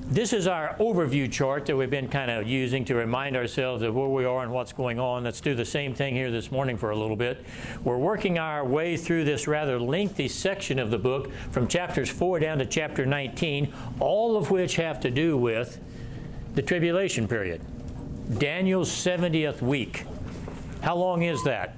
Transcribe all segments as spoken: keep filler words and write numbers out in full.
This is our overview chart that we've been kind of using to remind ourselves of where we are and what's going on. Let's do the same thing here this morning for a little bit. We're working our way through this rather lengthy section of the book from chapters four down to chapter nineteen, all of which have to do with the tribulation period. Daniel's seventieth week. How long is that?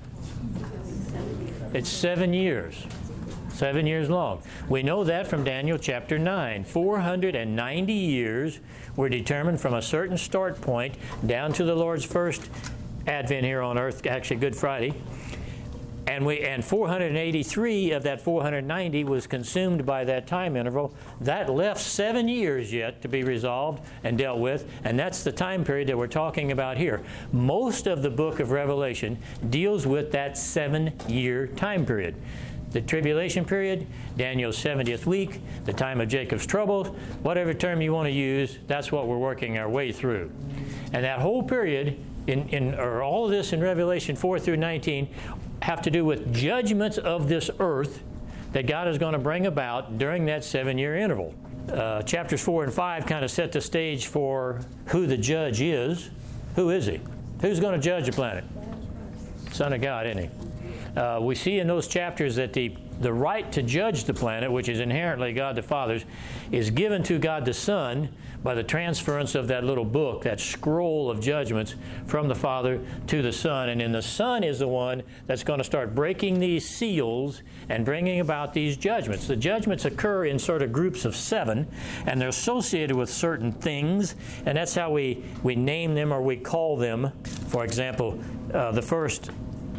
It's seven years. Seven years long. We know that from Daniel chapter nine. four hundred ninety years were determined from a certain start point down to the Lord's first advent here on earth, actually Good Friday. And we and four hundred eighty-three of that four hundred ninety was consumed by that time interval. That left seven years yet to be resolved and dealt with, and that's the time period that we're talking about here. Most of the book of Revelation deals with that seven-year time period. The tribulation period, Daniel's seventieth week, the time of Jacob's trouble, whatever term you want to use, that's what we're working our way through. And that whole period, in, in or all of this in Revelation four through nineteen, have to do with judgments of this earth that God is going to bring about during that seven-year interval. Uh, chapters four and five kind of set the stage for who the judge is. Who is he? Who's going to judge the planet? Son of God, isn't he? Uh, we see in those chapters that the, the right to judge the planet, which is inherently God the Father's, is given to God the Son by the transference of that little book, that scroll of judgments from the Father to the Son. And then the Son is the one that's going to start breaking these seals and bringing about these judgments. The judgments occur in sort of groups of seven, and they're associated with certain things, and that's how we, we name them or we call them. For example, uh, the first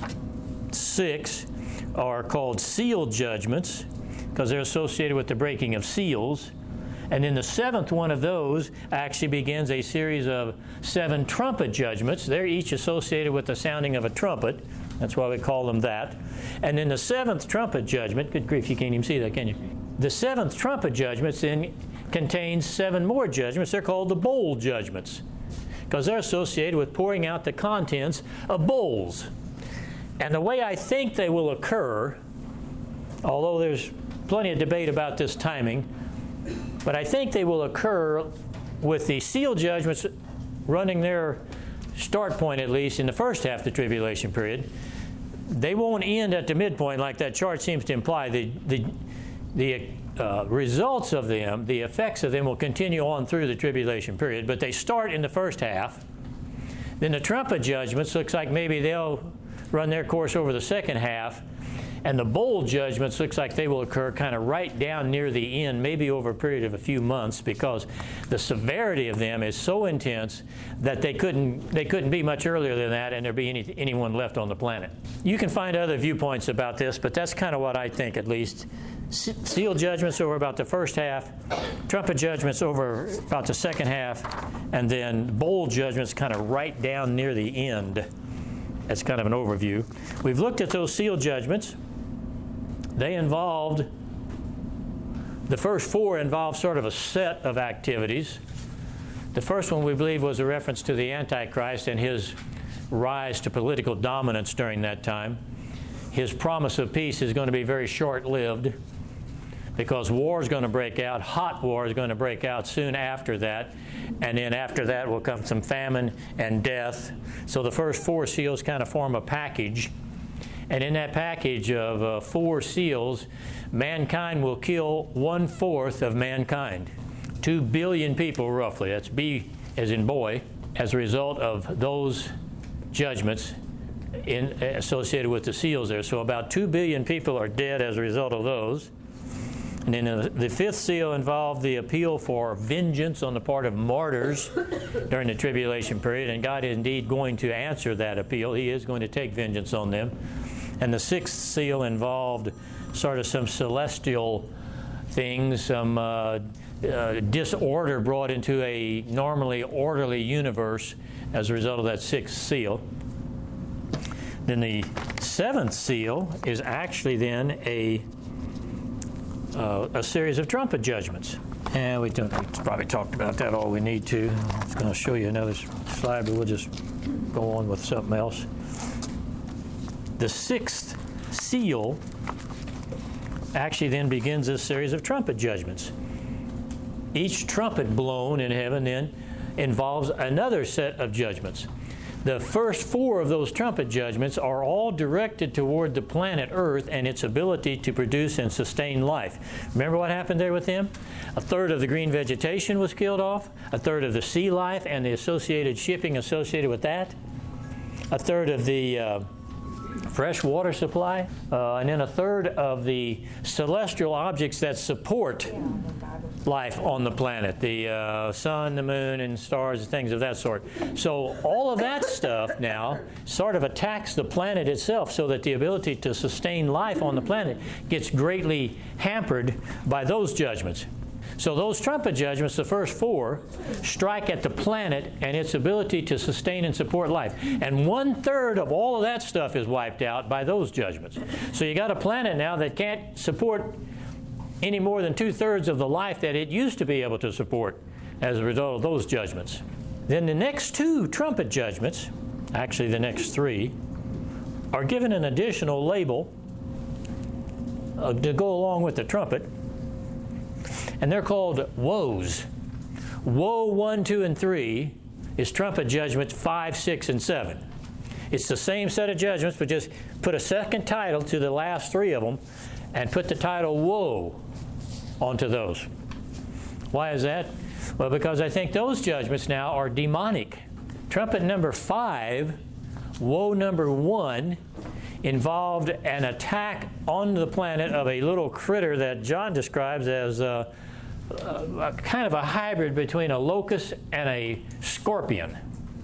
six are called seal judgments because they're associated with the breaking of seals. And then the seventh one of those actually begins a series of seven trumpet judgments. They're each associated with the sounding of a trumpet. That's why we call them that. And then the seventh trumpet judgment, good grief, you can't even see that, can you? The seventh trumpet judgments then contains seven more judgments. They're called the bowl judgments because they're associated with pouring out the contents of bowls. And the way I think they will occur, although there's plenty of debate about this timing, but I think they will occur with the seal judgments running their start point, at least, in the first half of the tribulation period. They won't end at the midpoint like that chart seems to imply. The, the, the uh, results of them, the effects of them will continue on through the tribulation period, but they start in the first half. Then the trumpet judgments, looks like maybe they'll run their course over the second half, and the bowl judgments looks like they will occur kind of right down near the end, maybe over a period of a few months, because the severity of them is so intense that they couldn't they couldn't be much earlier than that, and there'd be any, anyone left on the planet. You can find other viewpoints about this, but that's kind of what I think, at least. Seal judgments over about the first half, trumpet judgments over about the second half, and then bowl judgments kind of right down near the end. That's kind of an overview. We've looked at those seal judgments. They involved, the first four involved sort of a set of activities. The first one we believe was a reference to the Antichrist and his rise to political dominance during that time. His promise of peace is going to be very short-lived because war is going to break out. Hot war is going to break out soon after that. And then after that will come some famine and death. So the first four seals kind of form a package. And in that package of uh, four seals, mankind will kill one-fourth of mankind. Two billion people, roughly. That's B as in boy, as a result of those judgments in, associated with the seals there. So about two billion people are dead as a result of those. And then uh, the fifth seal involved the appeal for vengeance on the part of martyrs during the tribulation period. And God is indeed going to answer that appeal. He is going to take vengeance on them. And the sixth seal involved sort of some celestial things, some uh, uh, disorder brought into a normally orderly universe as a result of that sixth seal. Then the seventh seal is actually then a uh, a series of trumpet judgments. And we don't, we probably talked about that all we need to. I was going to show you another slide, but we'll just go on with something else. The sixth seal actually then begins this series of trumpet judgments. Each trumpet blown in heaven then involves another set of judgments. The first four of those trumpet judgments are all directed toward the planet Earth and its ability to produce and sustain life. Remember what happened there with them? A third of the green vegetation was killed off, a third of the sea life and the associated shipping associated with that, a third of the uh, fresh water supply, uh, and then a third of the celestial objects that support life on the planet, the uh, sun, the moon, and stars, and things of that sort. So all of that stuff now sort of attacks the planet itself, so that the ability to sustain life on the planet gets greatly hampered by those judgments. So those trumpet judgments, the first four, strike at the planet and its ability to sustain and support life. And one-third of all of that stuff is wiped out by those judgments. So you got a planet now that can't support any more than two-thirds of the life that it used to be able to support as a result of those judgments. Then the next two trumpet judgments, actually the next three, are given an additional label uh, to go along with the trumpet, and they're called woes. Woe one, two, and three is trumpet judgments five, six, and seven. It's the same set of judgments, but just put a second title to the last three of them and put the title woe onto those. Why is that? Well, because I think those judgments now are demonic. Trumpet number five, woe number one, involved an attack on the planet of a little critter that John describes as a, a, a kind of a hybrid between a locust and a scorpion.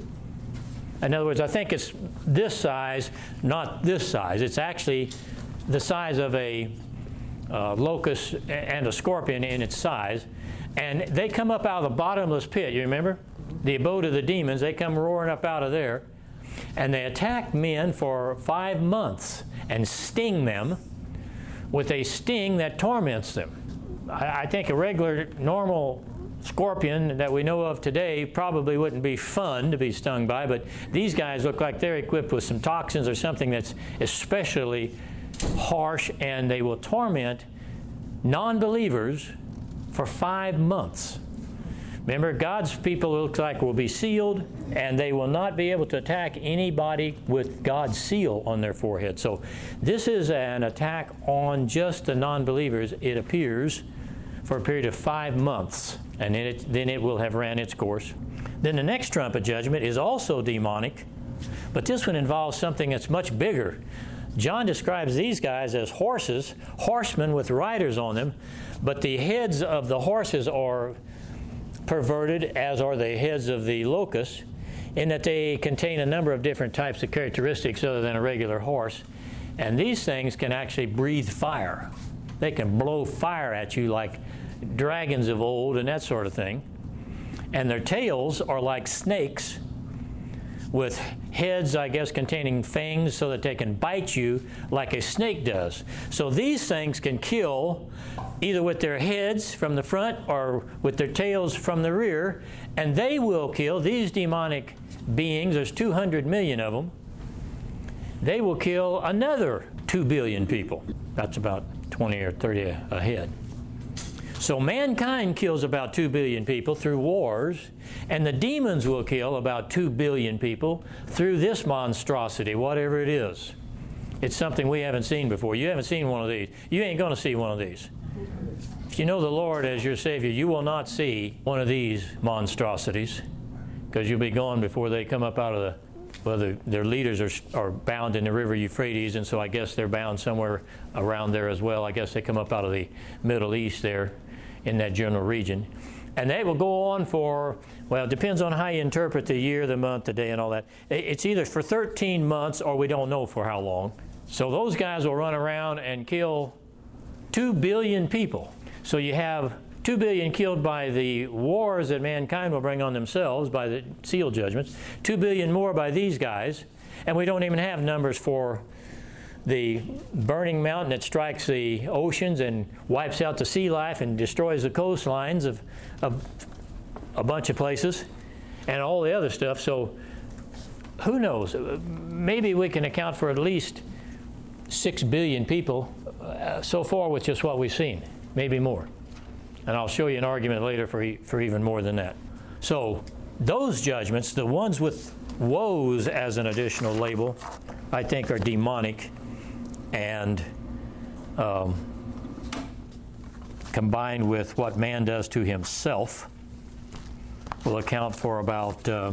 In other words, I think it's this size, not this size. It's actually the size of a uh, locust and a scorpion in its size. And they come up out of the bottomless pit, you remember? The abode of the demons, they come roaring up out of there. And they attack men for five months and sting them with a sting that torments them. I, I think a regular, normal scorpion that we know of today probably wouldn't be fun to be stung by, but these guys look like they're equipped with some toxins or something that's especially harsh, and they will torment non-believers for five months. Remember, God's people, it looks like, will be sealed, and they will not be able to attack anybody with God's seal on their forehead. So this is an attack on just the non-believers, it appears, for a period of five months, and then it, then it will have ran its course. Then the next trumpet judgment is also demonic, but this one involves something that's much bigger. John describes these guys as horses, horsemen with riders on them, but the heads of the horses are perverted, as are the heads of the locusts, in that they contain a number of different types of characteristics other than a regular horse. And these things can actually breathe fire. They can blow fire at you like dragons of old and that sort of thing. And their tails are like snakes with heads, I guess, containing fangs so that they can bite you like a snake does. So these things can kill either with their heads from the front or with their tails from the rear, and they will kill, these demonic beings, there's two hundred million of them, they will kill another two billion people. That's about twenty or thirty a head. So mankind kills about two billion people through wars, and the demons will kill about two billion people through this monstrosity, whatever it is. It's something we haven't seen before. You haven't seen one of these. You ain't going to see one of these. If you know the Lord as your Savior, you will not see one of these monstrosities, because you'll be gone before they come up out of the, well, the, their leaders are, are bound in the river Euphrates, and so I guess they're bound somewhere around there as well. I guess they come up out of the Middle East there in that general region. And they will go on for, well, it depends on how you interpret the year, the month, the day, and all that. It's either for thirteen months or we don't know for how long. So those guys will run around and kill two billion people. So you have two billion killed by the wars that mankind will bring on themselves by the seal judgments, two billion more by these guys, and we don't even have numbers for the burning mountain that strikes the oceans and wipes out the sea life and destroys the coastlines of, of a bunch of places and all the other stuff. So who knows? Maybe we can account for at least six billion people uh, so far with just what we've seen, maybe more. And I'll show you an argument later for, e- for even more than that. So those judgments, the ones with woes as an additional label, I think are demonic and um, combined with what man does to himself will account for about uh,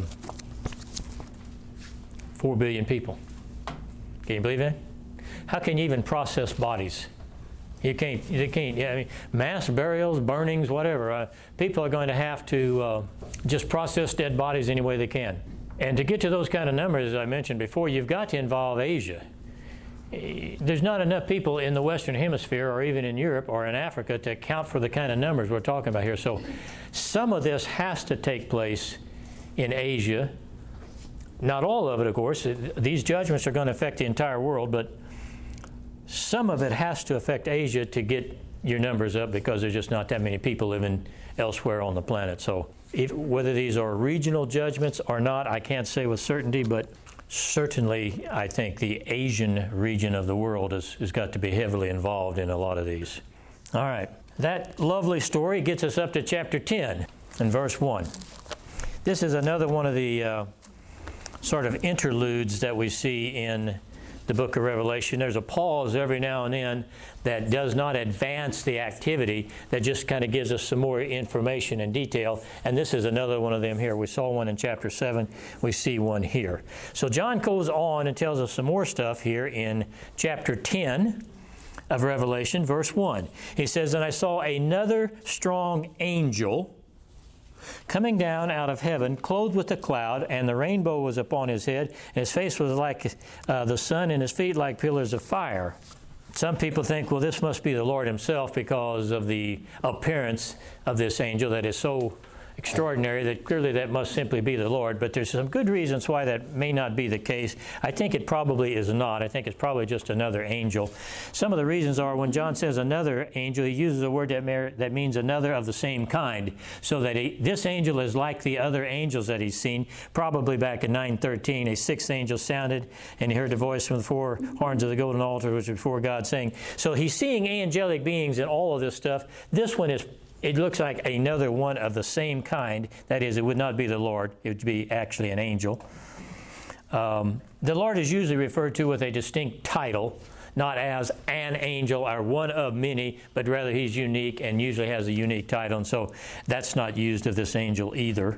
four billion people. Can you believe that? How can you even process bodies? You can't. You can't. Yeah, I mean, mass burials, burnings, whatever. Uh, people are going to have to uh, just process dead bodies any way they can. And to get to those kind of numbers, as I mentioned before, you've got to involve Asia. There's not enough people in the Western Hemisphere or even in Europe or in Africa to account for the kind of numbers we're talking about here. So some of this has to take place in Asia. Not all of it, of course. These judgments are going to affect the entire world, but some of it has to affect Asia to get your numbers up because there's just not that many people living elsewhere on the planet. So if, whether these are regional judgments or not, I can't say with certainty, but certainly I think the Asian region of the world has, has got to be heavily involved in a lot of these. All right. That lovely story gets us up to chapter ten and verse one. This is another one of the uh, sort of interludes that we see in the book of Revelation. There's a pause every now and then that does not advance the activity, that just kind of gives us some more information and detail. And this is another one of them here. We saw one in chapter seven. We see one here. So John goes on and tells us some more stuff here in chapter ten of Revelation, verse one. He says, "And I saw another strong angel coming down out of heaven, clothed with a cloud, and the rainbow was upon his head, and his face was like uh, the sun, and his feet like pillars of fire." Some people think, well, this must be the Lord himself because of the appearance of this angel that is so extraordinary that clearly that must simply be the Lord. But there's some good reasons why that may not be the case. I think it probably is not. I think it's probably just another angel. Some of the reasons are when John says another angel, he uses a word that, mer- that means another of the same kind. So that he, this angel is like the other angels that he's seen. Probably back in nine thirteen, a sixth angel sounded, and he heard the voice from the four horns of the golden altar, which was before God, saying. So he's seeing angelic beings in all of this stuff. This one is It looks like another one of the same kind. That is, it would not be the Lord. It would be actually an angel. Um, the Lord is usually referred to with a distinct title, not as an angel or one of many, but rather he's unique and usually has a unique title. And so that's not used of this angel either.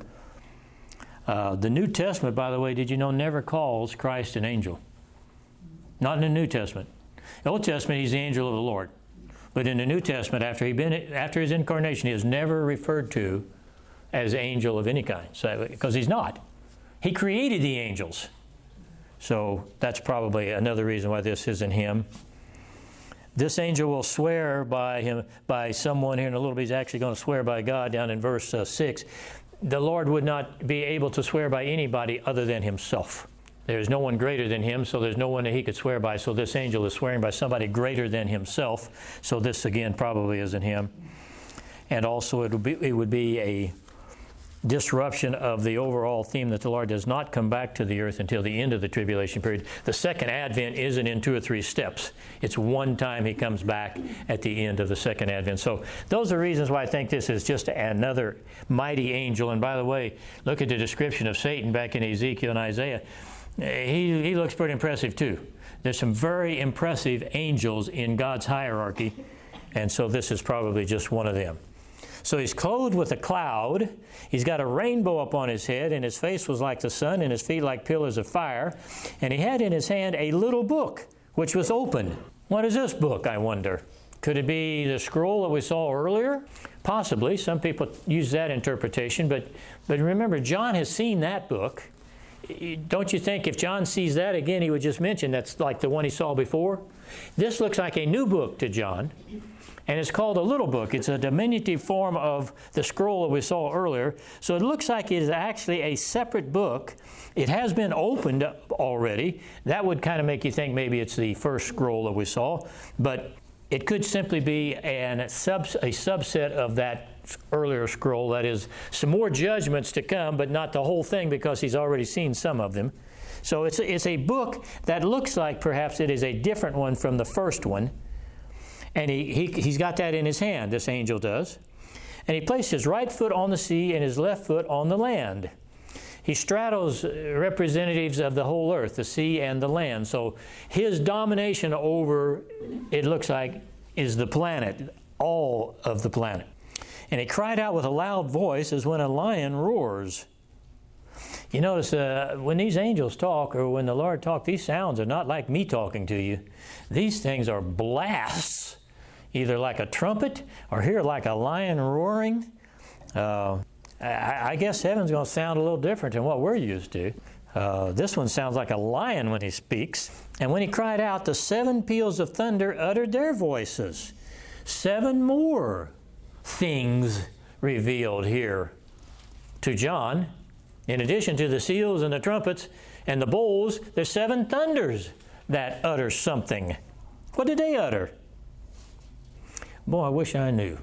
Uh, the New Testament, by the way, did you know, never calls Christ an angel? Not in the New Testament. The Old Testament, he's the angel of the Lord. But in the New Testament, after he been after his incarnation, he is never referred to as angel of any kind, so, because he's not. He created the angels. So that's probably another reason why this isn't him. This angel will swear by him, by someone here in a little bit. He's actually going to swear by God down in verse uh, six. The Lord would not be able to swear by anybody other than himself. There's no one greater than him, so there's no one that he could swear by. So this angel is swearing by somebody greater than himself. So this, again, probably isn't him. And also it would be, it would be a disruption of the overall theme that the Lord does not come back to the earth until the end of the tribulation period. The second advent isn't in two or three steps. It's one time he comes back at the end of the second advent. So those are reasons why I think this is just another mighty angel. And by the way, look at the description of Satan back in Ezekiel and Isaiah. He, he looks pretty impressive too. There's some very impressive angels in God's hierarchy, and so this is probably just one of them. So he's clothed with a cloud. He's got a rainbow upon his head, and his face was like the sun, and his feet like pillars of fire. And he had in his hand a little book, which was open. What is this book, I wonder? Could it be the scroll that we saw earlier? Possibly. Some people use that interpretation, but, but remember, John has seen that book. Don't you think if John sees that again, he would just mention that's like the one he saw before? This looks like a new book to John, and it's called a little book. It's a diminutive form of the scroll that we saw earlier. So it looks like it is actually a separate book. It has been opened already. That would kind of make you think maybe it's the first scroll that we saw, but it could simply be an sub, a subset of that earlier scroll. That is, some more judgments to come, but not the whole thing because he's already seen some of them. So it's a, it's a book that looks like perhaps it is a different one from the first one. And he, he, he's got that in his hand, this angel does. And he placed his right foot on the sea and his left foot on the land. He straddles representatives of the whole earth, the sea and the land. So his domination over, it looks like, is the planet, all of the planet. And he cried out with a loud voice as when a lion roars. You notice uh, when these angels talk, or when the Lord talks, these sounds are not like me talking to you. These things are blasts, either like a trumpet or here like a lion roaring. Uh, I, I guess heaven's going to sound a little different than what we're used to. Uh, this one sounds like a lion when he speaks. And when he cried out, the seven peals of thunder uttered their voices. Seven more things revealed here to John. In addition to the seals and the trumpets and the bowls, there's seven thunders that utter something. What did they utter? Boy, I wish I knew.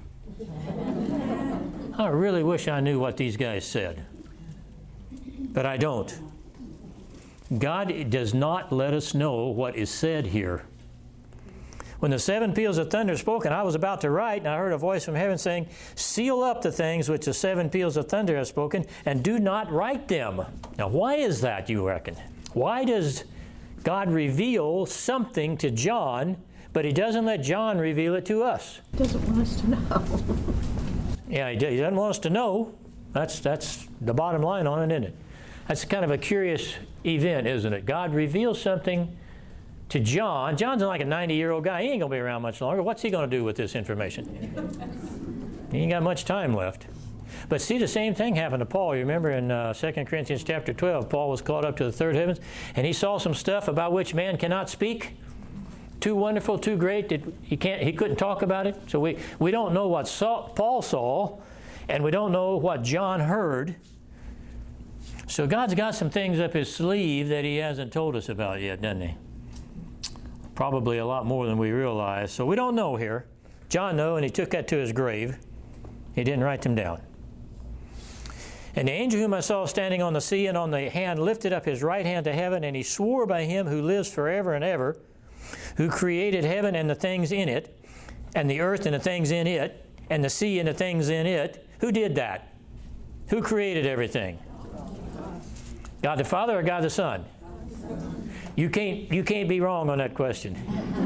I really wish I knew what these guys said. But I don't. God does not let us know what is said here. When the seven peals of thunder spoke, and I was about to write, and I heard a voice from heaven saying, seal up the things which the seven peals of thunder have spoken, and do not write them. Now, why is that, you reckon? Why does God reveal something to John, but he doesn't let John reveal it to us? He doesn't want us to know. Yeah, he doesn't want us to know. That's, that's the bottom line on it, isn't it? That's kind of a curious event, isn't it? God reveals something to John. John's like a ninety-year-old guy. He ain't going to be around much longer. What's he going to do with this information? He ain't got much time left. But see, the same thing happened to Paul. You remember in uh, Second Corinthians chapter twelve, Paul was caught up to the third heavens, and he saw some stuff about which man cannot speak. Too wonderful, too great that he can't. He couldn't talk about it. So we, we don't know what saw, Paul saw, and we don't know what John heard. So God's got some things up his sleeve that he hasn't told us about yet, doesn't he? Probably a lot more than we realize. So we don't know here. John knew, and he took that to his grave. He didn't write them down. And the angel whom I saw standing on the sea and on the hand lifted up his right hand to heaven, and he swore by him who lives forever and ever, who created heaven and the things in it, and the earth and the things in it, and the sea and the things in it. Who did that? Who created everything? God the Father or God the Son? You can't, you can't be wrong on that question.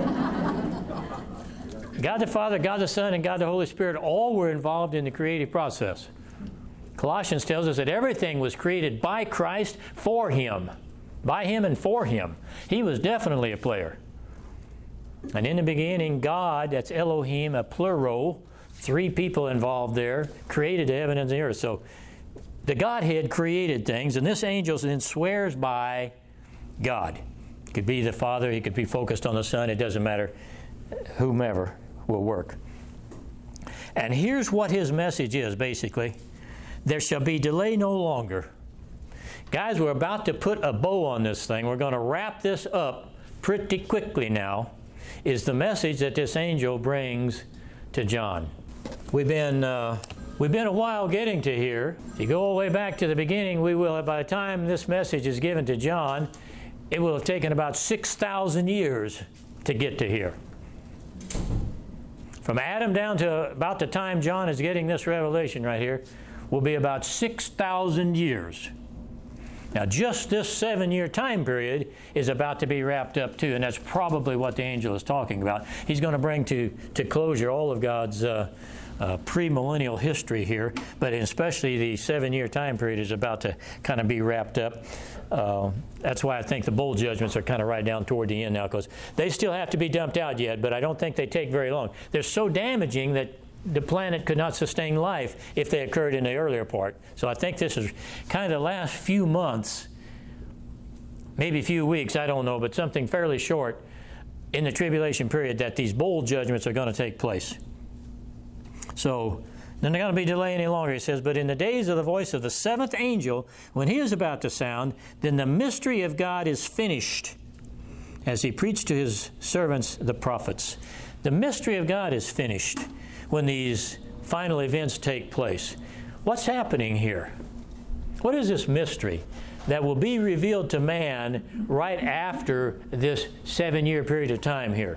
God the Father, God the Son, and God the Holy Spirit all were involved in the creative process. Colossians tells us that everything was created by Christ for Him. By Him and for Him. He was definitely a player. And in the beginning, God, that's Elohim, a plural, three people involved there, created the heaven and the earth. So the Godhead created things, and this angel then swears by God. It could be the Father, he could be focused on the Son, it doesn't matter. Whomever will work. And here's what his message is, basically. There shall be delay no longer. Guys, we're about to put a bow on this thing. We're going to wrap this up pretty quickly now, is the message that this angel brings to John. We've been, uh, we've been a while getting to here. If you go all the way back to the beginning, we will, by the time this message is given to John, it will have taken about six thousand years to get to here. From Adam down to about the time John is getting this revelation right here will be about six thousand years. Now, just this seven-year time period is about to be wrapped up too, and that's probably what the angel is talking about. He's going to bring to, to closure all of God's uh, uh, premillennial history here, but especially the seven-year time period is about to kind of be wrapped up. Uh, that's why I think the bowl judgments are kind of right down toward the end now, because they still have to be dumped out yet, but I don't think they take very long. They're so damaging that the planet could not sustain life if they occurred in the earlier part. So I think this is kind of the last few months, maybe a few weeks, I don't know, but something fairly short in the tribulation period that these bowl judgments are going to take place. So then they're going to be delayed any longer. He says, but in the days of the voice of the seventh angel, when he is about to sound, then the mystery of God is finished, as he preached to his servants, the prophets. The mystery of God is finished when these final events take place. What's happening here? What is this mystery that will be revealed to man right after this seven-year period of time here?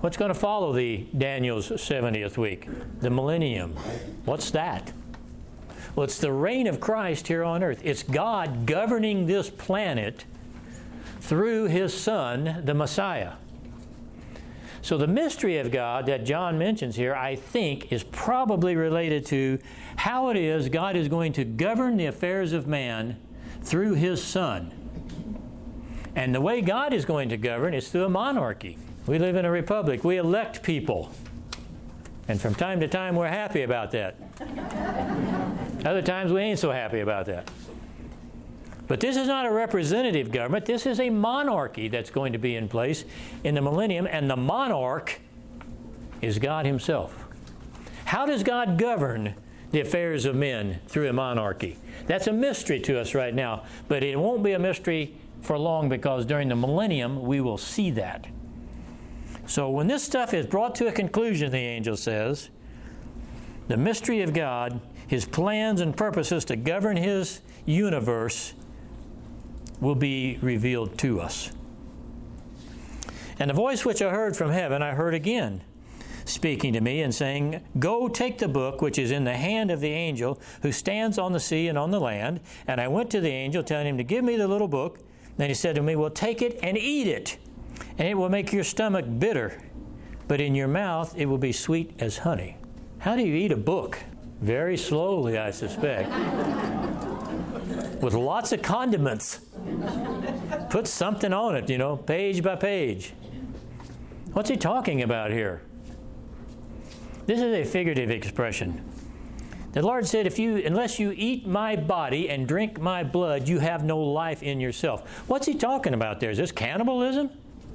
What's going to follow the Daniel's seventieth week? The millennium. What's that? Well, it's the reign of Christ here on earth. It's God governing this planet through His Son, the Messiah. So the mystery of God that John mentions here, I think, is probably related to how it is God is going to govern the affairs of man through His Son. And the way God is going to govern is through a monarchy. We live in a republic. We elect people. And from time to time, we're happy about that. Other times, we ain't so happy about that. But this is not a representative government. This is a monarchy that's going to be in place in the millennium, and the monarch is God Himself. How does God govern the affairs of men through a monarchy? That's a mystery to us right now, but it won't be a mystery for long, because during the millennium, we will see that. So when this stuff is brought to a conclusion, the angel says, the mystery of God, His plans and purposes to govern His universe will be revealed to us. And the voice which I heard from heaven, I heard again, speaking to me and saying, Go, take the book which is in the hand of the angel who stands on the sea and on the land. And I went to the angel, telling him to give me the little book. Then he said to me, Well, take it and eat it, and it will make your stomach bitter, but in your mouth it will be sweet as honey. How do you eat a book? Very slowly, I suspect. With lots of condiments. Put something on it, you know, page by page. What's he talking about here? This is a figurative expression. The Lord said, if you, unless you eat my body and drink my blood, you have no life in yourself. What's he talking about there? Is this cannibalism?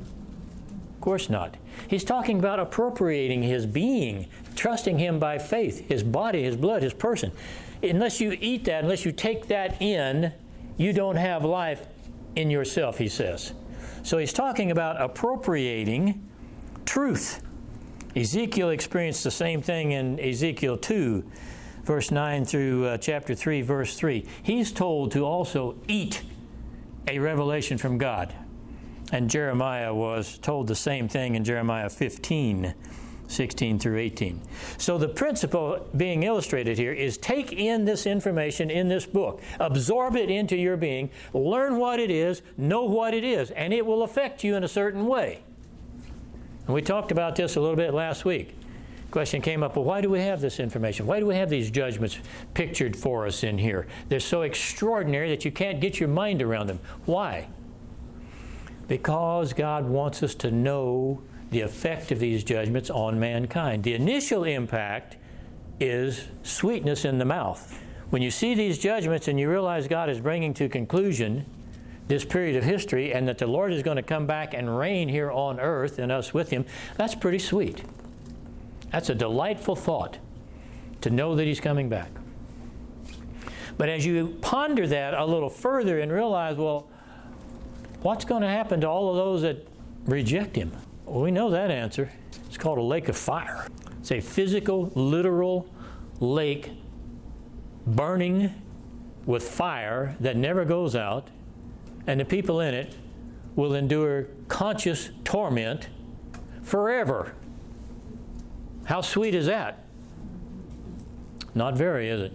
Of course not. He's talking about appropriating His being, trusting Him by faith, His body, His blood, His person. Unless you eat that, unless you take that in, you don't have life in yourself, he says. So he's talking about appropriating truth. Ezekiel experienced the same thing in Ezekiel two, verse nine through uh, chapter three, verse three. He's told to also eat a revelation from God. And Jeremiah was told the same thing in Jeremiah fifteen, sixteen through eighteen. So the principle being illustrated here is take in this information in this book, absorb it into your being, learn what it is, know what it is, and it will affect you in a certain way. And we talked about this a little bit last week. The question came up, well, why do we have this information? Why do we have these judgments pictured for us in here? They're so extraordinary that you can't get your mind around them. Why? Because God wants us to know the effect of these judgments on mankind. The initial impact is sweetness in the mouth. When you see these judgments and you realize God is bringing to conclusion this period of history and that the Lord is going to come back and reign here on earth and us with Him, that's pretty sweet. That's a delightful thought, to know that He's coming back. But as you ponder that a little further and realize, well, what's going to happen to all of those that reject Him? Well, we know that answer. It's called a lake of fire. It's a physical, literal lake burning with fire that never goes out, and the people in it will endure conscious torment forever. How sweet is that? Not very, is it?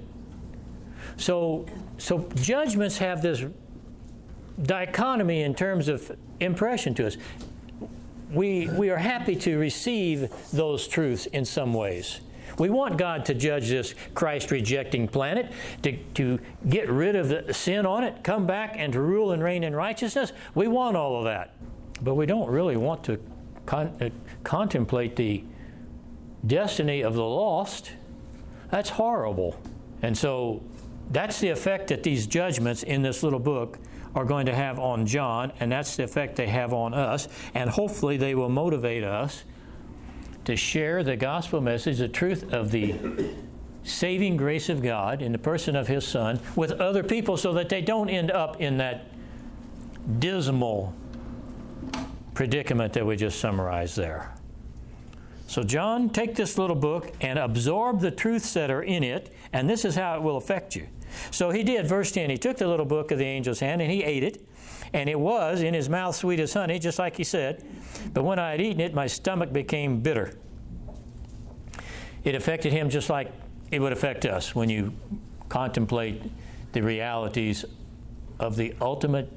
So, so judgments have this dichotomy in terms of impression to us. We, we are happy to receive those truths in some ways. We want God to judge this Christ-rejecting planet, to, to get rid of the sin on it, come back and to rule and reign in righteousness. We want all of that. But we don't really want to con- uh, contemplate the destiny of the lost. That's horrible. And so that's the effect that these judgments in this little book are going to have on John, and that's the effect they have on us. And hopefully they will motivate us to share the gospel message, the truth of the saving grace of God in the person of His Son with other people, so that they don't end up in that dismal predicament that we just summarized there. So John, take this little book and absorb the truths that are in it, and this is how it will affect you. So he did, verse ten, he took the little book of the angel's hand and he ate it, And it was in his mouth sweet as honey, just like he said. But when I had eaten it, my stomach became bitter. It affected him just like it would affect us when you contemplate the realities of the ultimate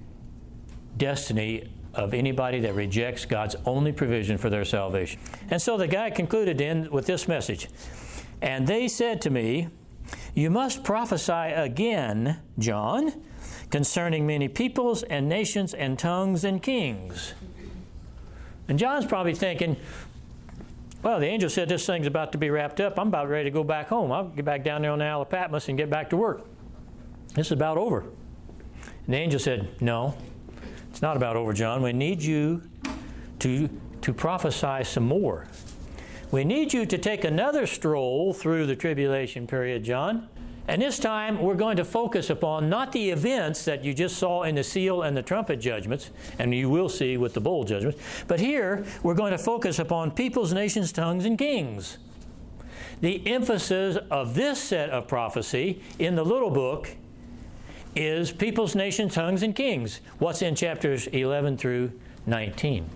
destiny of anybody that rejects God's only provision for their salvation. And so the guy concluded then with this message. And they said to me, you must prophesy again, John, concerning many peoples and nations and tongues and kings. And John's probably thinking, well, the angel said this thing's about to be wrapped up. I'm about ready to go back home. I'll get back down there on the Isle of Patmos and get back to work. This is about over. And the angel said, no, it's not about over, John. We need you to, to prophesy some more. We need you to take another stroll through the tribulation period, John. And this time we're going to focus upon not the events that you just saw in the seal and the trumpet judgments, and you will see with the bowl judgments, but here we're going to focus upon peoples, nations, tongues, and kings. The emphasis of this set of prophecy in the little book is peoples, nations, tongues, and kings. What's in chapters eleven through nineteen.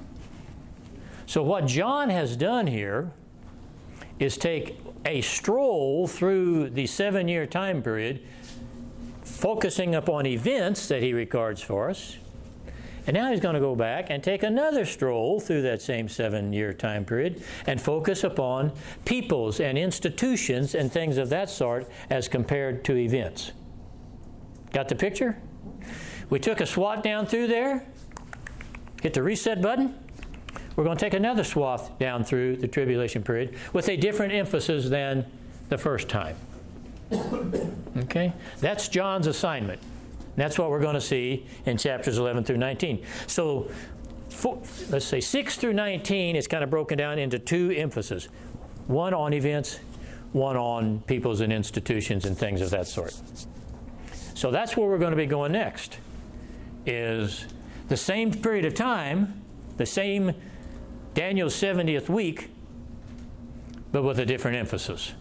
So what John has done here is take a stroll through the seven-year time period, focusing upon events that he records for us. And now he's going to go back and take another stroll through that same seven-year time period and focus upon peoples and institutions and things of that sort as compared to events. Got the picture? We took a swat down through there, hit the reset button. We're going to take another swath down through the tribulation period with a different emphasis than the first time. Okay? That's John's assignment. That's what we're going to see in chapters eleven through nineteen. So, for, let's say six through nineteen is kind of broken down into two emphases. One on events, one on peoples and institutions and things of that sort. So that's where we're going to be going next, is the same period of time, the same Daniel's seventieth week, but with a different emphasis.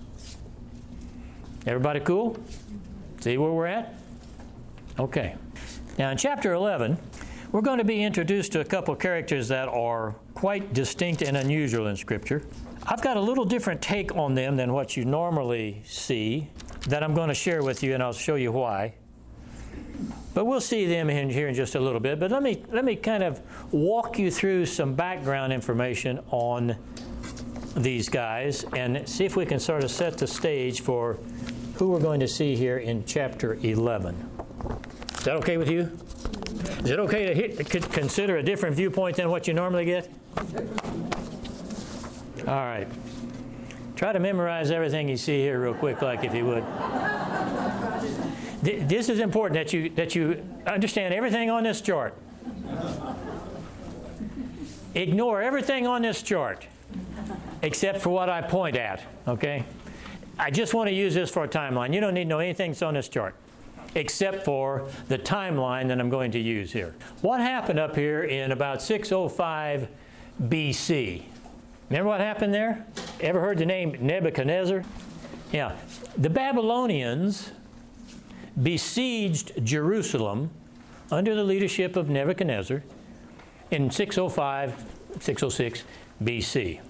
Everybody cool? See where we're at? Okay. Now in chapter eleven, we're going to be introduced to a couple of characters that are quite distinct and unusual in Scripture. I've got a little different take on them than what you normally see that I'm going to share with you, and I'll show you why. But we'll see them in here in just a little bit. But let me let me kind of walk you through some background information on these guys and see if we can sort of set the stage for who we're going to see here in chapter eleven. Is that okay with you? Is it okay to hit, consider a different viewpoint than what you normally get? All right. Try to memorize everything you see here real quick, like if you would. This is important that you that you understand everything on this chart. Ignore everything on this chart except for what I point at, okay? I just want to use this for a timeline. You don't need to know anything that's on this chart except for the timeline that I'm going to use here. What happened up here in about six oh five B C? Remember what happened there? Ever heard the name Nebuchadnezzar? Yeah. The Babylonians besieged Jerusalem under the leadership of Nebuchadnezzar in six oh five, six oh six B C.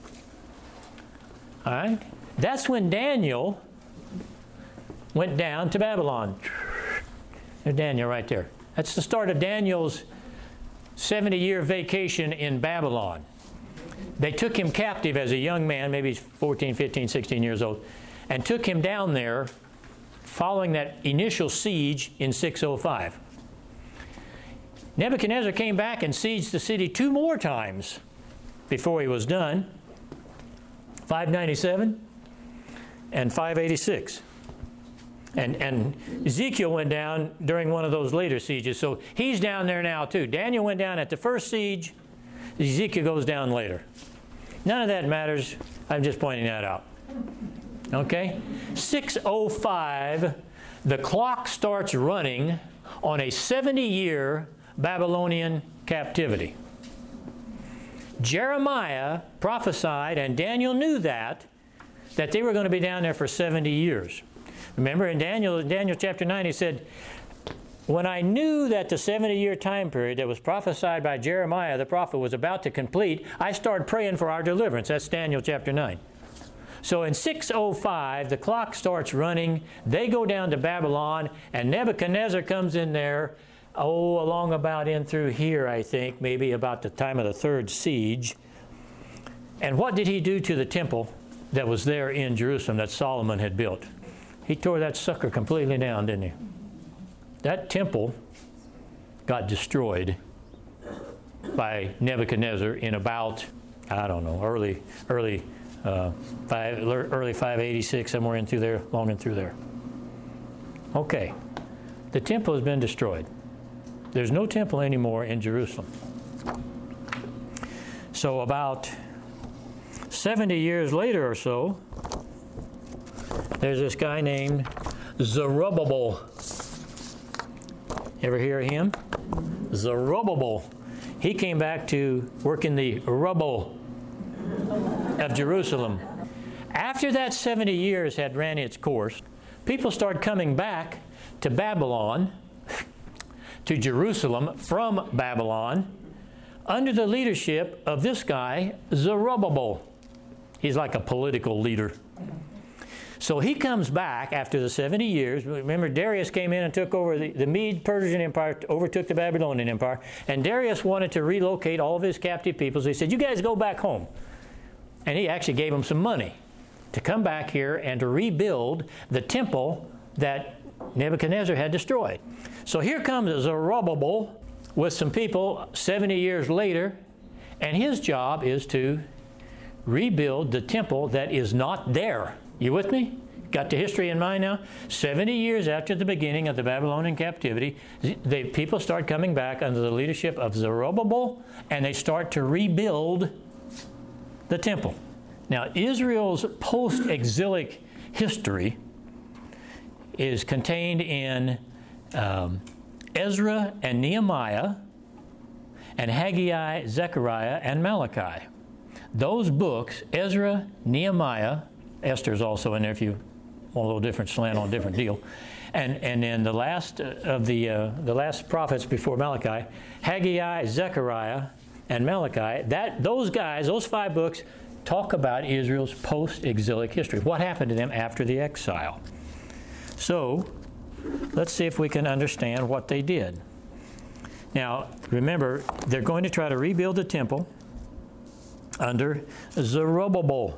All right? That's when Daniel went down to Babylon. There's Daniel right there. That's the start of Daniel's seventy-year vacation in Babylon. They took him captive as a young man, maybe fourteen, fifteen, sixteen years old, and took him down there following that initial siege in six oh five. Nebuchadnezzar came back and sieged the city two more times before he was done, five ninety-seven and five eighty-six. And, and Ezekiel went down during one of those later sieges, so he's down there now too. Daniel went down at the first siege, Ezekiel goes down later. None of that matters, I'm just pointing that out. Okay? six oh five, the clock starts running on a seventy-year Babylonian captivity. Jeremiah prophesied, and Daniel knew that, that they were going to be down there for seventy years. Remember in Daniel, Daniel chapter nine, he said, when I knew that the seventy-year time period that was prophesied by Jeremiah the prophet was about to complete, I started praying for our deliverance. That's Daniel chapter nine. So in six oh five, the clock starts running. They go down to Babylon, and Nebuchadnezzar comes in there, oh, along about in through here, I think, maybe about the time of the third siege. And what did he do to the temple that was there in Jerusalem that Solomon had built? He tore that sucker completely down, didn't he? That temple got destroyed by Nebuchadnezzar in about, I don't know, early, early, uh, five, early five eighty-six, somewhere in through there, long in through there. Okay, the temple has been destroyed. There's no temple anymore in Jerusalem. So about seventy years later or so, there's this guy named Zerubbabel. Ever hear of him? Zerubbabel. He came back to work in the rubble of Jerusalem. After that seventy years had ran its course, people started coming back to Babylon, to Jerusalem from Babylon, under the leadership of this guy, Zerubbabel. He's like a political leader. So he comes back after the seventy years. Remember, Darius came in and took over the, the Mede-Persian Empire, overtook the Babylonian Empire, and Darius wanted to relocate all of his captive peoples. He said, you guys go back home. And he actually gave them some money to come back here and to rebuild the temple that Nebuchadnezzar had destroyed. So here comes Zerubbabel with some people seventy years later, and his job is to rebuild the temple that is not there. You with me? Got the history in mind now? seventy years after the beginning of the Babylonian captivity, the people start coming back under the leadership of Zerubbabel, and they start to rebuild the temple. Now, Israel's post-exilic history is contained in um, Ezra and Nehemiah, and Haggai, Zechariah, and Malachi. Those books, Ezra, Nehemiah, Esther's also in there if you want a little different slant on a different deal. And and then the last of the uh, the last prophets before Malachi, Haggai, Zechariah, and Malachi, that those guys, those five books, talk about Israel's post-exilic history. What happened to them after the exile? So, let's see if we can understand what they did. Now, remember, they're going to try to rebuild the temple under Zerubbabel.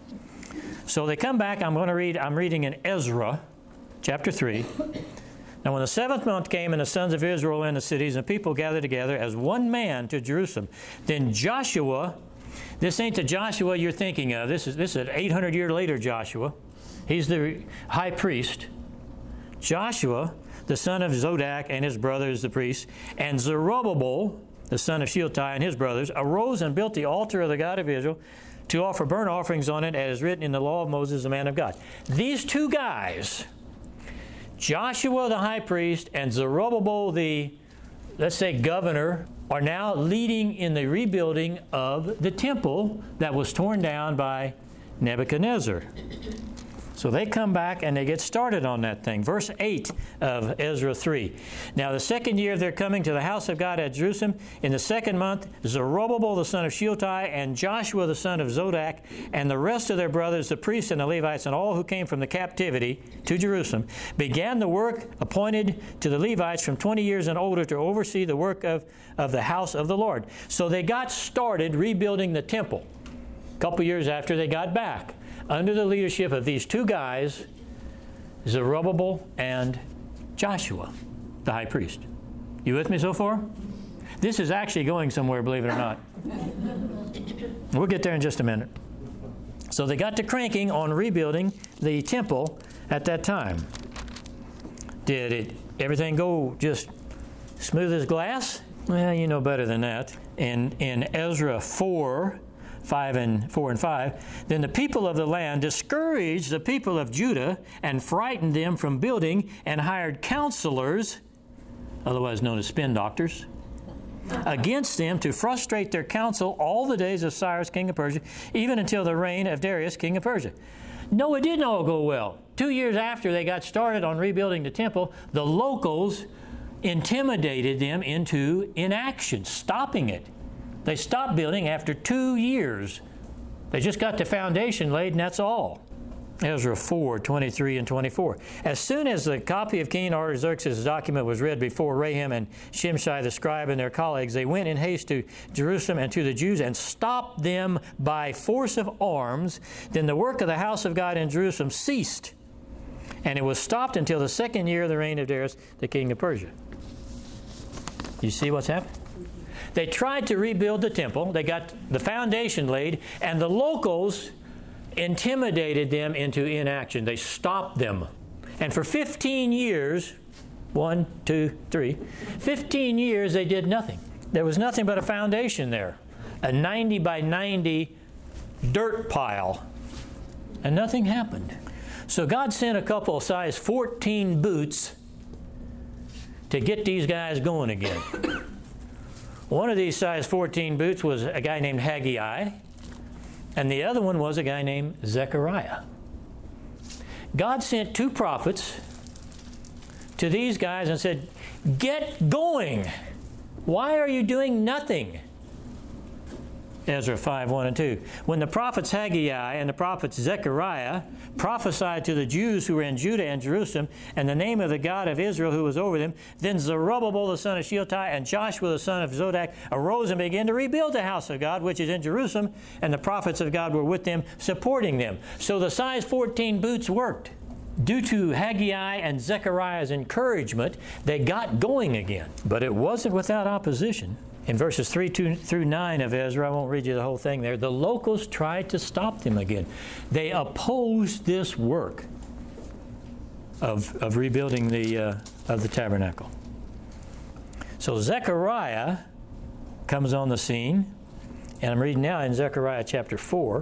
So they come back. I'm going to read, I'm reading in Ezra, chapter three. Now when the seventh month came, and the sons of Israel in the cities, and people gathered together as one man to Jerusalem, then Joshua, this ain't the Joshua you're thinking of. This is, this is an eight hundred year later Joshua. He's the high priest. Joshua, the son of Zodak and his brothers, the priests, and Zerubbabel, the son of Shealtiel and his brothers, arose and built the altar of the God of Israel to offer burnt offerings on it, as written in the law of Moses, the man of God. These two guys, Joshua the high priest and Zerubbabel the, let's say, governor, are now leading in the rebuilding of the temple that was torn down by Nebuchadnezzar. So they come back and they get started on that thing. Verse eight of Ezra three. Now the second year of their coming to the house of God at Jerusalem, in the second month, Zerubbabel the son of Shealtiel and Joshua the son of Zodak and the rest of their brothers, the priests and the Levites, and all who came from the captivity to Jerusalem, began the work appointed to the Levites from twenty years and older to oversee the work of, of the house of the Lord. So they got started rebuilding the temple a couple years after they got back, under the leadership of these two guys, Zerubbabel and Joshua, the high priest. You with me so far? This is actually going somewhere, believe it or not. We'll get there in just a minute. So they got to cranking on rebuilding the temple at that time. Did it everything go just smooth as glass? Well, you know better than that. In in Ezra four, Five and four and five. Then the people of the land discouraged the people of Judah and frightened them from building, and hired counselors, otherwise known as spin doctors, against them to frustrate their counsel all the days of Cyrus, king of Persia, even until the reign of Darius, king of Persia. No, it didn't all go well. Two years after they got started on rebuilding the temple, the locals intimidated them into inaction, stopping it. They stopped building after two years. They just got the foundation laid, and that's all. Ezra four, twenty-three and twenty-four. As soon as the copy of King Artaxerxes' document was read before Raham and Shimshai the scribe and their colleagues, they went in haste to Jerusalem and to the Jews and stopped them by force of arms. Then the work of the house of God in Jerusalem ceased, and it was stopped until the second year of the reign of Darius, the king of Persia. You see what's happened? They tried to rebuild the temple. They got the foundation laid, and the locals intimidated them into inaction. They stopped them. And for fifteen years, one, two, three, fifteen years they did nothing. There was nothing but a foundation there, a ninety by ninety dirt pile, and nothing happened. So God sent a couple of size fourteen boots to get these guys going again. One of these size fourteen boots was a guy named Haggai, and the other one was a guy named Zechariah. God sent two prophets to these guys and said, "Get going. Why are you doing nothing?" Ezra five, one and two. When the prophets Haggai and the prophets Zechariah prophesied to the Jews who were in Judah and Jerusalem, and the name of the God of Israel who was over them, then Zerubbabel the son of Shealtiel and Joshua the son of Zodak arose and began to rebuild the house of God, which is in Jerusalem, and the prophets of God were with them, supporting them. So the size fourteen boots worked. Due to Haggai and Zechariah's encouragement, they got going again. But it wasn't without opposition. In verses three two through nine of Ezra, I won't read you the whole thing there, the locals tried to stop them again. They opposed this work of, of rebuilding the, uh, of the tabernacle. So Zechariah comes on the scene, and I'm reading now in Zechariah chapter four.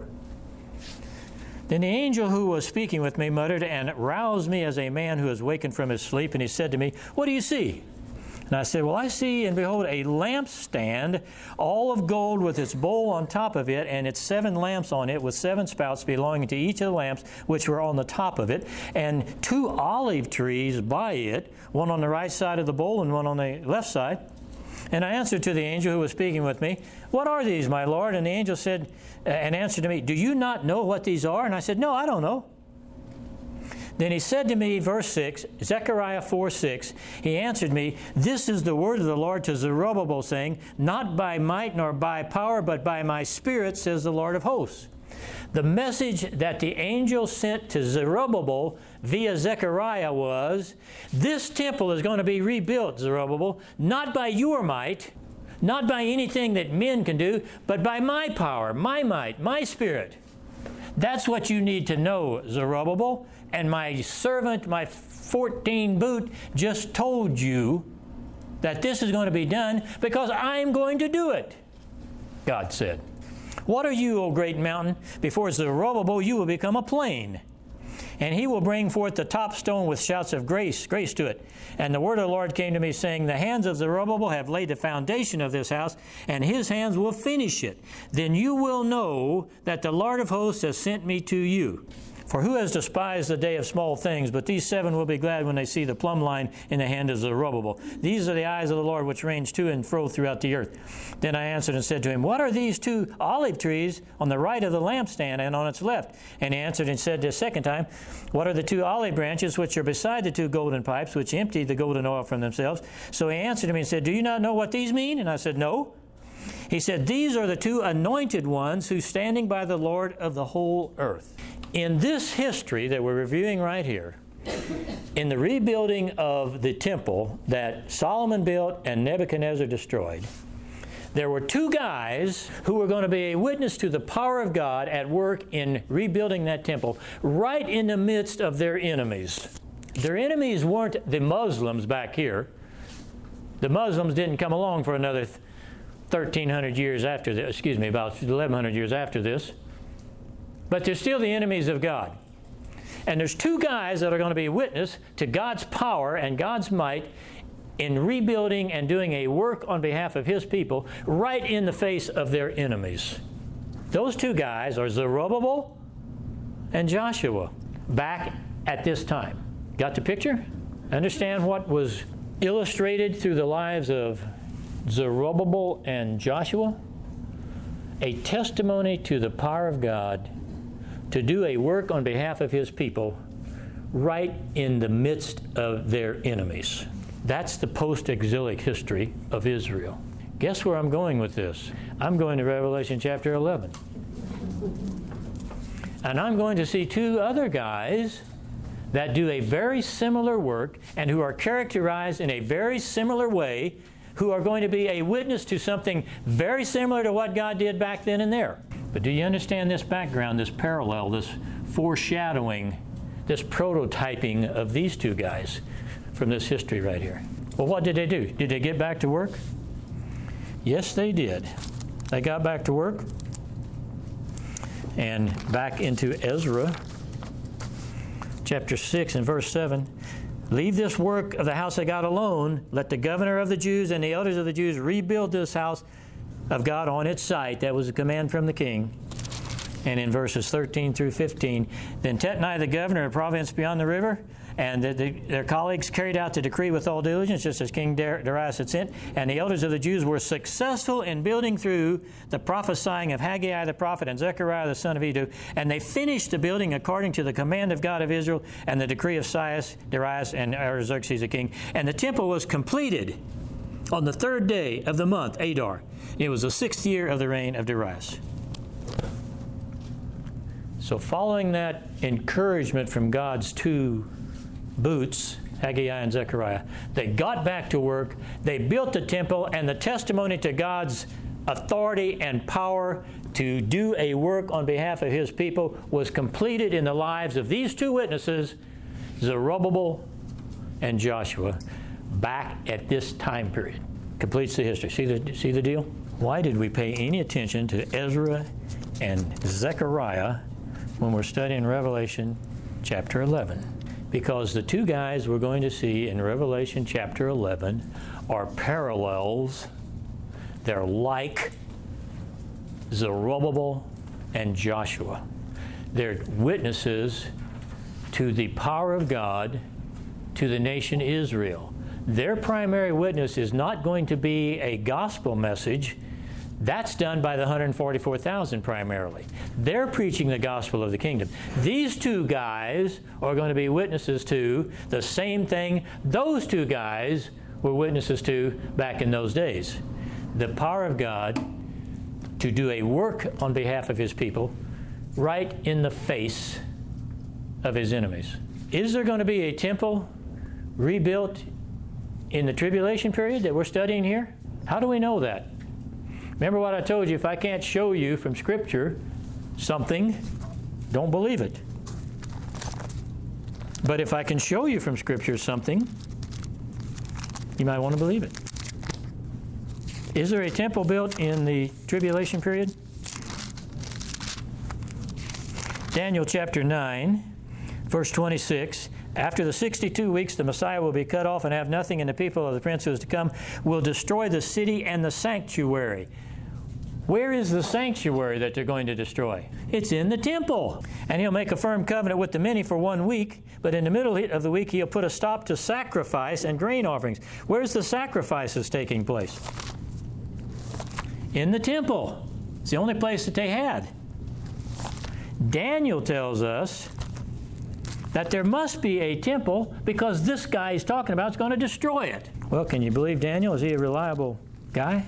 Then the angel who was speaking with me muttered and roused me as a man who is wakened from his sleep, and he said to me, "What do you see?" And I said, "Well, I see and behold a lampstand, all of gold with its bowl on top of it, and its seven lamps on it with seven spouts belonging to each of the lamps which were on the top of it, and two olive trees by it, one on the right side of the bowl and one on the left side." And I answered to the angel who was speaking with me, "What are these, my Lord?" And the angel said, uh, and answered to me, "Do you not know what these are?" And I said, "No, I don't know." Then he said to me, verse six, Zechariah four six, he answered me, "This is the word of the Lord to Zerubbabel, saying, Not by might nor by power, but by my Spirit, says the Lord of hosts." The message that the angel sent to Zerubbabel via Zechariah was, this temple is going to be rebuilt, Zerubbabel, not by your might, not by anything that men can do, but by my power, my might, my Spirit. That's what you need to know, Zerubbabel. And my servant, my fourteen boot, just told you that this is going to be done because I'm going to do it, God said. "What are you, O great mountain? Before Zerubbabel you will become a plain. And he will bring forth the top stone with shouts of grace, grace to it. And the word of the Lord came to me, saying, The hands of Zerubbabel have laid the foundation of this house, and his hands will finish it. Then you will know that the Lord of hosts has sent me to you. For who has despised the day of small things? But these seven will be glad when they see the plumb line in the hand of Zerubbabel. These are the eyes of the Lord which range to and fro throughout the earth." Then I answered and said to him, "What are these two olive trees on the right of the lampstand and on its left?" And he answered and said the second time, "What are the two olive branches which are beside the two golden pipes which empty the golden oil from themselves?" So he answered me and said, "Do you not know what these mean?" And I said, "No." He said, "These are the two anointed ones who standing by the Lord of the whole earth." In this history that we're reviewing right here, in the rebuilding of the temple that Solomon built and Nebuchadnezzar destroyed, there were two guys who were going to be a witness to the power of God at work in rebuilding that temple right in the midst of their enemies. Their enemies weren't the Muslims back here. The Muslims didn't come along for another thirteen hundred years after this, excuse me, about eleven hundred years after this. But they're still the enemies of God. And there's two guys that are going to be witness to God's power and God's might in rebuilding and doing a work on behalf of His people right in the face of their enemies. Those two guys are Zerubbabel and Joshua back at this time. Got the picture? Understand what was illustrated through the lives of Zerubbabel and Joshua, a testimony to the power of God to do a work on behalf of His people right in the midst of their enemies. That's the post-exilic history of Israel. Guess where I'm going with this? I'm going to Revelation chapter eleven. And I'm going to see two other guys that do a very similar work and who are characterized in a very similar way, who are going to be a witness to something very similar to what God did back then and there. But do you understand this background, this parallel, this foreshadowing, this prototyping of these two guys from this history right here? Well, what did they do? Did they get back to work? Yes, they did. They got back to work. And back into Ezra, chapter six and verse seven. Leave this work of the house of God alone. Let the governor of the Jews and the elders of the Jews rebuild this house of God on its site. That was a command from the king. And in verses thirteen through fifteen, then Tetnai, the governor of a province beyond the river, and the, the, their colleagues carried out the decree with all diligence, just as King Darius had sent. And the elders of the Jews were successful in building through the prophesying of Haggai the prophet and Zechariah the son of Iddo. And they finished the building according to the command of God of Israel and the decree of Cyrus, Darius, and Artaxerxes the king. And the temple was completed on the third day of the month, Adar. It was the sixth year of the reign of Darius. So following that encouragement from God's two boots, Haggai and Zechariah, they got back to work, they built the temple, and the testimony to God's authority and power to do a work on behalf of His people was completed in the lives of these two witnesses, Zerubbabel and Joshua, back at this time period. Completes the history. See the, see the deal? Why did we pay any attention to Ezra and Zechariah when we're studying Revelation chapter eleven? Because the two guys we're going to see in Revelation chapter eleven are parallels. They're like Zerubbabel and Joshua. They're witnesses to the power of God to the nation Israel. Their primary witness is not going to be a gospel message. That's done by the one hundred forty-four thousand primarily. They're preaching the gospel of the kingdom. These two guys are going to be witnesses to the same thing those two guys were witnesses to back in those days. The power of God to do a work on behalf of His people right in the face of His enemies. Is there going to be a temple rebuilt in the tribulation period that we're studying here? How do we know that? Remember what I told you, if I can't show you from Scripture something, don't believe it. But if I can show you from Scripture something, you might want to believe it. Is there a temple built in the tribulation period? Daniel chapter nine, verse twenty-six. After the sixty-two weeks, the Messiah will be cut off and have nothing, and the people of the prince who is to come will destroy the city and the sanctuary. Where is the sanctuary that they're going to destroy? It's in the temple. And He'll make a firm covenant with the many for one week, but in the middle of the week He'll put a stop to sacrifice and grain offerings. Where's the sacrifices taking place? In the temple. It's the only place that they had. Daniel tells us that there must be a temple because this guy he's talking about is going to destroy it. Well, can you believe Daniel? Is he a reliable guy?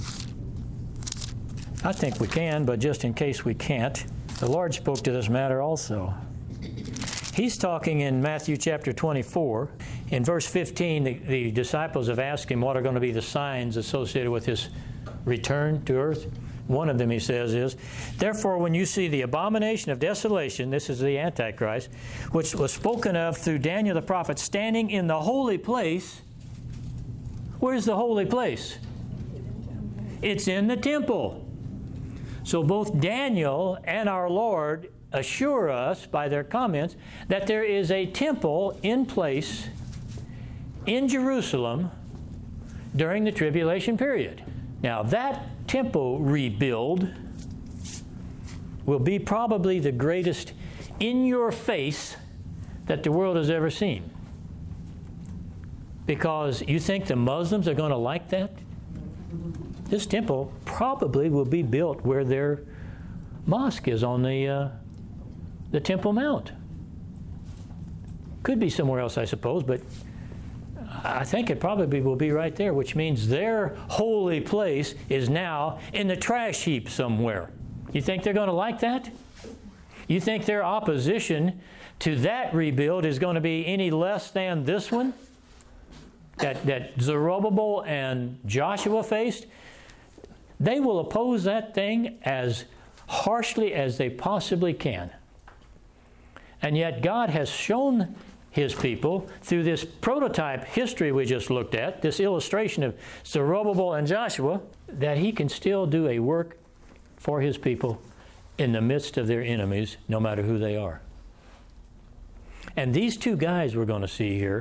I think we can, but just in case we can't, the Lord spoke to this matter also. He's talking in Matthew chapter twenty-four. In verse fifteen, the, the disciples have asked Him what are going to be the signs associated with His return to earth. One of them, He says, is, therefore, when you see the abomination of desolation, this is the Antichrist, which was spoken of through Daniel the prophet, standing in the holy place. Where's the holy place? It's in the temple. So both Daniel and our Lord assure us by their comments that there is a temple in place in Jerusalem during the tribulation period. Now that temple rebuild will be probably the greatest in your face that the world has ever seen. Because you think the Muslims are going to like that? This temple probably will be built where their mosque is on the, uh, the Temple Mount. Could be somewhere else, I suppose, but I think it probably will be right there, which means their holy place is now in the trash heap somewhere. You think they're going to like that? You think their opposition to that rebuild is going to be any less than this one that, that Zerubbabel and Joshua faced? They will oppose that thing as harshly as they possibly can. And yet God has shown His people through this prototype history we just looked at, this illustration of Zerubbabel and Joshua, that He can still do a work for His people in the midst of their enemies, no matter who they are. And these two guys we're going to see here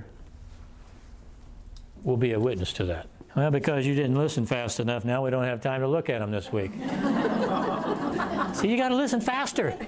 will be a witness to that. Well, because you didn't listen fast enough, now we don't have time to look at them this week. See, you got to listen faster.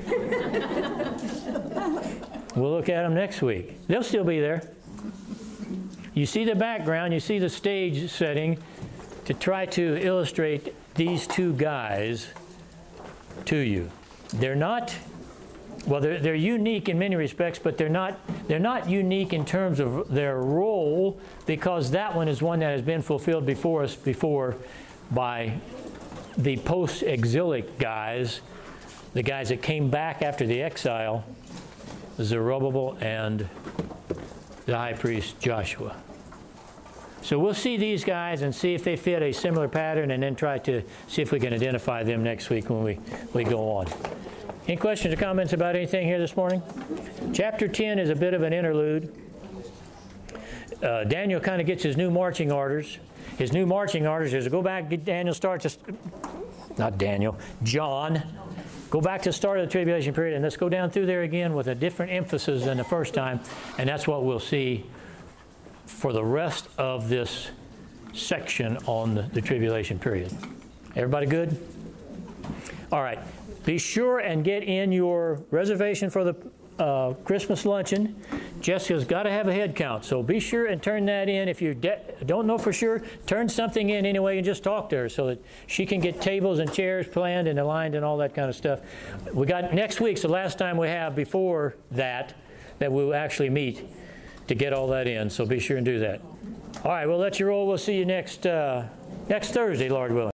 We'll look at them next week. They'll still be there. You see the background, you see the stage setting to try to illustrate these two guys to you. They're not, well, they're, they're unique in many respects, but they're not, they're not unique in terms of their role, because that one is one that has been fulfilled before us before by the post-exilic guys, the guys that came back after the exile, Zerubbabel and the high priest Joshua. So we'll see these guys and see if they fit a similar pattern, and then try to see if we can identify them next week when we, we go on. Any questions or comments about anything here this morning? Chapter ten is a bit of an interlude. Uh, Daniel kind of gets his new marching orders. His new marching orders is to go back, Daniel starts, to, not Daniel, John, go back to the start of the tribulation period, and let's go down through there again with a different emphasis than the first time, and that's what we'll see for the rest of this section on the, the tribulation period. Everybody good? All right. Be sure and get in your reservation for the uh, Christmas luncheon. Jessica's got to have a head count, so be sure and turn that in. If you de- don't know for sure, turn something in anyway and just talk to her so that she can get tables and chairs planned and aligned and all that kind of stuff. We got next week's the last time we have before that that we'll actually meet to get all that in, so be sure and do that. All right, well, let you roll. We'll see you next uh, next Thursday, Lord willing.